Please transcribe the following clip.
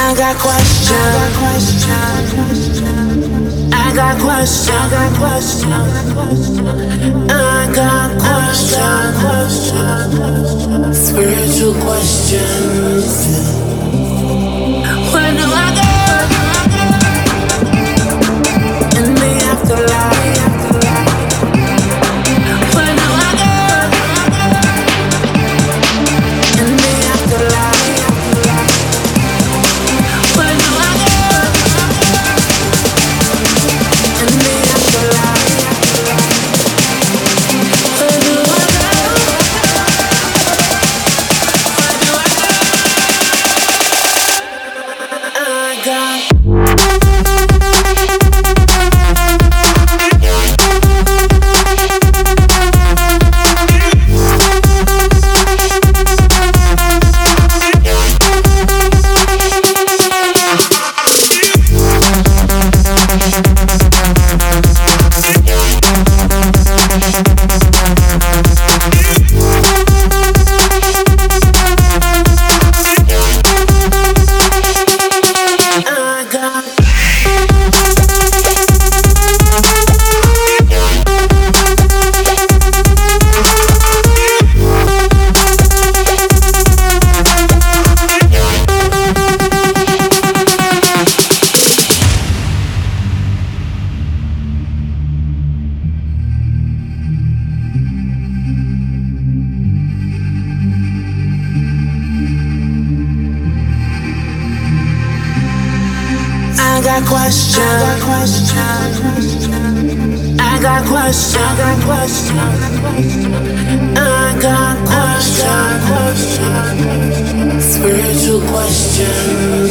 got questions. I got questions. I got questions. Spiritual questions. Where do I go in the afterlife? Where do I go in the afterlife? Where do I go in the afterlife? Where do I go? Where do I go? I got questions. I got questions. I got questions. Spiritual questions.